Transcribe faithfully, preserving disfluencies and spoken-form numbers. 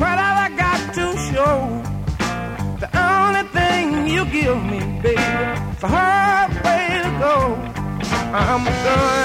what have I got to show? The only thing you give me, baby, it's a hard way to go. I'm gonna